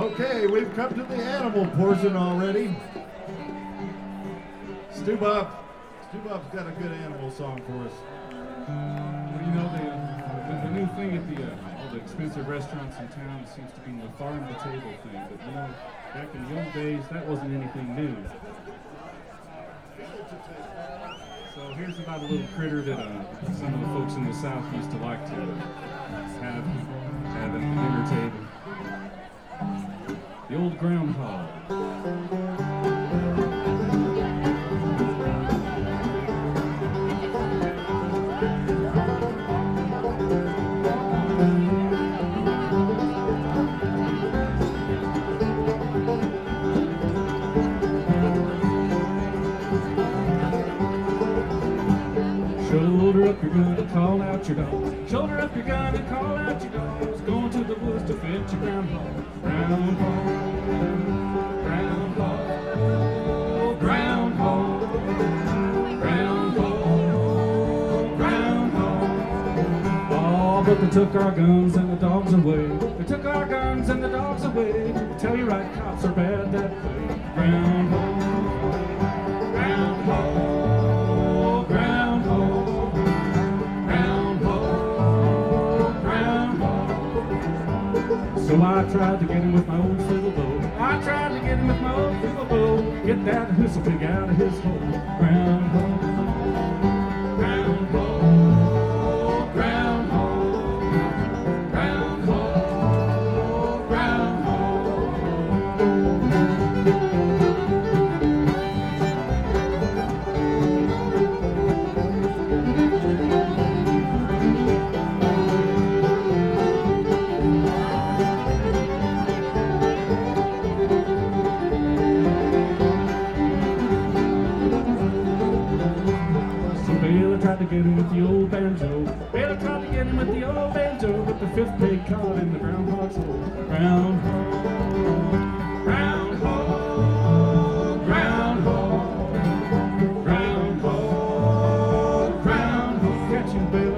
Okay, we've come to the animal portion already. Stu Bob's got a good animal song for us. Well, you know, the new thing at all the expensive restaurants in town seems to be the farm-to-table thing. But, you know, back in the old days, that wasn't anything new. So here's about a little critter that some of the folks in the South used to like to have at the dinner table. The old groundhog. Shoulder up your gun and call out your dog. Shoulder up your gun and call out your dogs. Going to the woods to fetch your groundhog. Groundhog, groundhog, groundhog, groundhog, groundhog. Oh, but they took our guns and the dogs away. They took our guns and the dogs away. I tell you right, cops are bad that way. Groundhog, groundhog. So I tried to get him with my old fiddle bow. I tried to get him with my old fiddle bow. Get that whistle pig out of his hole. Groundhog, groundhog, groundhog, groundhog, groundhog. Tried to get him with the old banjo. Baylor tried to get him with the old banjo, but the fifth pig caught in the groundhog's hole. Groundhog, groundhog, groundhog, groundhog, groundhog. Catch him, Baylor.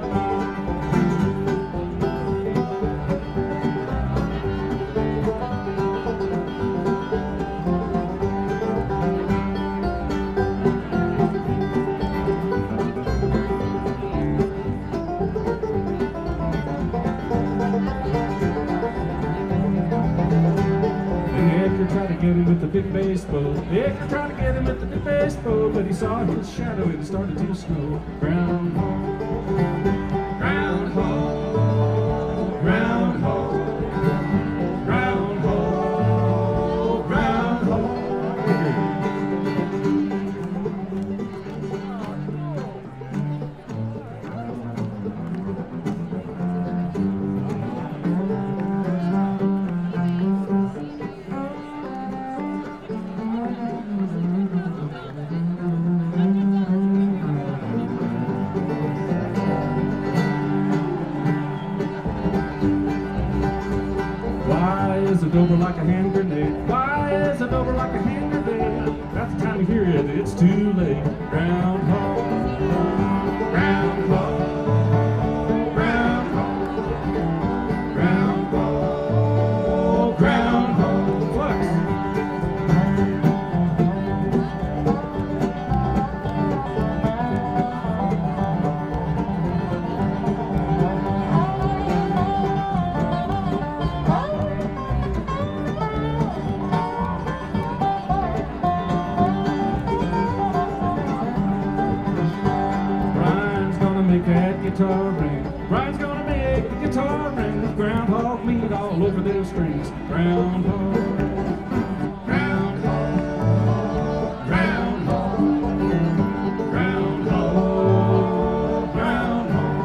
Tried to get him with the big baseball. Edgar tried to get him with the big baseball, but he saw his shadow and it started to snow. Groundhog, groundhog, groundhog, groundhog, groundhog. Over like a hand grenade. Why is it over like a hand grenade? That's the time you hear it, it's too late. Groundhog, groundhog, groundhog, groundhog, groundhog. Flux. Guitar ring. Brian's gonna make the guitar ring with groundhog meat all over them strings. Groundhog, groundhog, groundhog, groundhog, groundhog.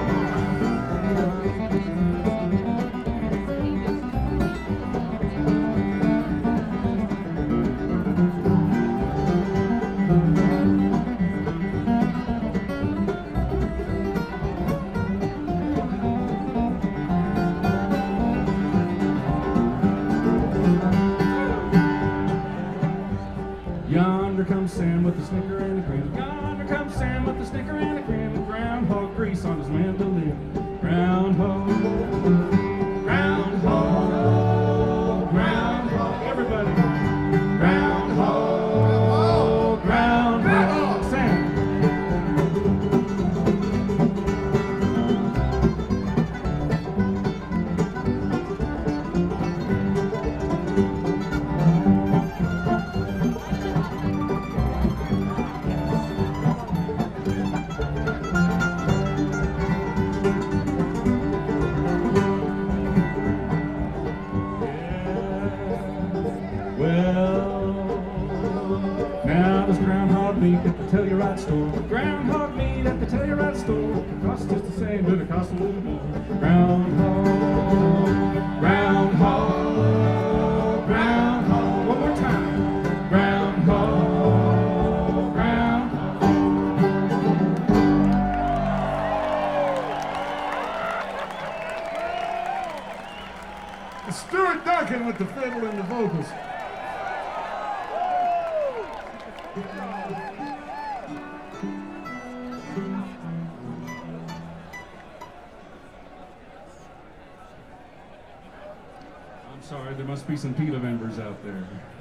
Yonder comes Sam with the snicker and a grin. Yonder comes Sam with the snicker and a grin. Groundhog grease on his mandolin. Groundhog, groundhog, groundhog. Well, now there's groundhog meat at the Telluride store. Groundhog meat at the Telluride store. It costs just the same, but it costs a little more. Groundhog, groundhog, groundhog. One more time. Groundhog, groundhog. Stuart Duncan with the fiddle and the vocals. I'm sorry, there must be some PETA members out there.